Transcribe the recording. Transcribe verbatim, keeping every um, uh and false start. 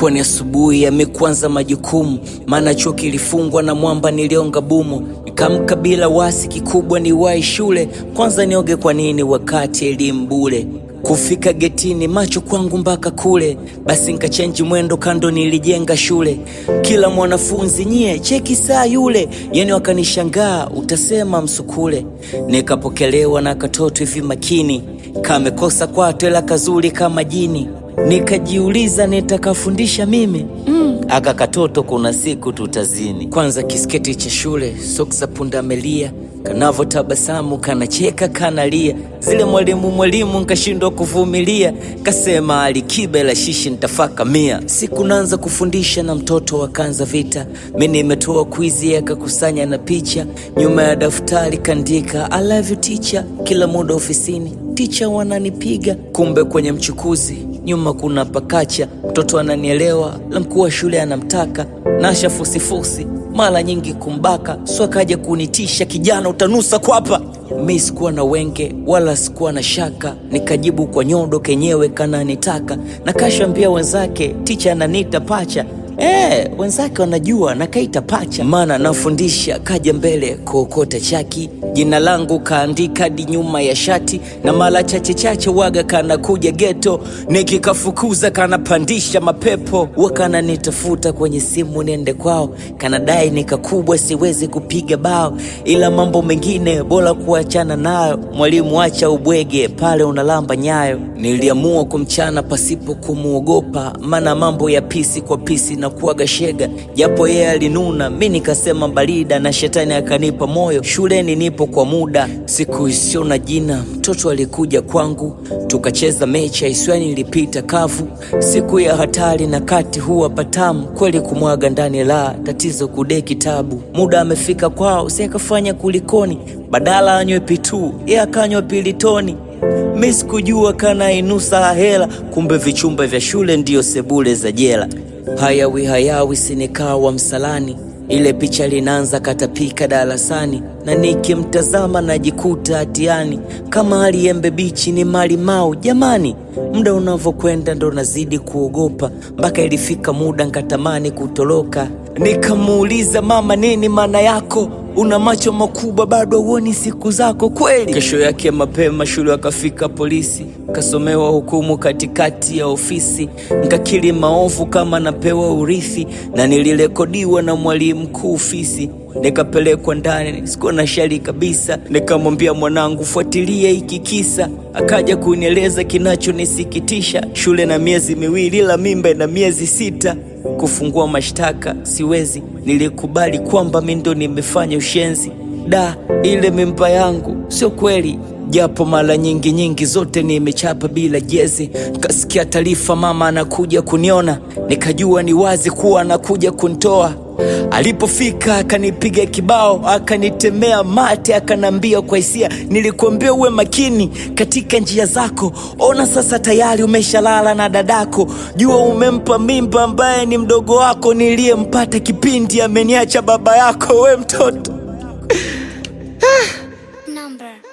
Ilikuwa ni asubuhi ya mikuanza majukumu, maana chuo kilifungwa na mwamba nilionga bumu. Nikamka bila wasi, kikubwa ni wai shule, kwanza nioge kwa nini wakati elimu bure. Kufika getini macho kwangu mpaka kule, basi nikachange mwendo kando nilijenga shule. Kila mwanafunzi nyie cheki saa yule, yani wakanishangaa utasema msukule. Nikapokelewa na katoto hivi makini, kamekosa kwato ila kazuri kama jini. Nikajiuliza nitakafundisha mimi mm. Aka katoto kuna siku tutazini. Kwanza kisketi cha shule, socks za pundamilia, kanavo tabasamu, kanacheka kanalia. Zile mwalimu mwalimu nkashindwa kuvumilia, kasema Alikiba la shishi nitafaka mia. Siku naanza kufundisha na mtoto wakanza vita. Mimi nimetoa quiz akakusanya na picha, nyuma ya daftari kandika I love you teacher. Kila muda ofisini teacher wananipiga, kumbe kwenye mchukuzi nyuma kuna pakacha. Mtoto ananielewa, la mkuu wa shule anamtaka, nasha fusi fusi mara nyingi kumbaka. So kaja kunitisha, kijana utanusa kwapa. Mimi sikuwa na wenge wala sikuwa na shaka, nikajibu kwa nyodo kenyewe kana nitaka. Na kashambia wenzake teacher ananiita pacha. Eh, wenzake wanajua na kaita pacha, maana nafundisha. Kaja mbele kuokota chaki, jina langu kaandika di nyuma ya shati. Na mara chache chache waga kana kuja ghetto, nikikafukuza kana pandisha mapepo. Wakana nitafuta kwenye simu niende kwao, kana dai nikakubwa siwezi kupiga bao. Ila mambo mengine bora kuachana nayo, mwalimu acha ubwege pale unalamba nyayo. Niliamua kumchana pasipo kumuogopa, maana mambo ya pisi kwa pisi na kuaga shega. Japo yeye alinuna, mimi nikasema barida, na shetani akanipa moyo. Shuleni nipo kwa muda, siku isio na jina. Mtoto alikuja kwangu, tukacheza mechi iswani ilipita kavu. Siku ya hatari na kati huwa patamu, kweli kumwaga ndani la tatizo kude kitabu. Muda amefika kwao, si akafanya kulikoni, badala anywe pitu yeye akanywa pilitoni. Mimi sikujua kana inusa hela, kumbe vichumba vya shule ndio sebule za jela. Hayawi hayawi sinikawa msalani, ile picha linaanza katapika darasani. Na nikimtazama najikuta hatiani, kama aliembe bichi ni mali mau. Jamani, muda unavokwenda ndo nazidi kuogopa, mpaka ilifika muda nkatamani kutoroka. Nikamuuliza mama, nini maana yako? Una macho makubwa bado uoni siku zako kweli? Kesho yake mapema shule akafika polisi, kasomewa hukumu katikati ya ofisi. Nkakiri maovu kama napewa urithi, na nilirekodiwa na mwalimu mkuu ofisi. Nikapelekwa ndani, sikuwa na shari kabisa. Nikamwambia mwanangu fuatilia hiki kisa, akaja kunieleza kinachonisikitisha. Shule na miezi miwili ila mimba na miezi sita. Kufungua mashtaka siwezi, nilikubali kwamba mimi ndo nimefanya ushenzi. Da, ile mimba yangu sio kweli, japo mara nyingi nyingi zote nimechapa bila jezi. Kasikia taarifa mama anakuja kuniona, nikajua ni wazi kuwa anakuja kunitoa. Alipofika akanipiga kibao, akanitemea mate, akanambia kwa hisia, nilikuambia uwe makini katika njia zako. Ona sasa tayari umeshalala na dadako, jua umempa mimba ambaye ni mdogo wako niliyempata kipindi ameniacha baba yako. We mtoto Number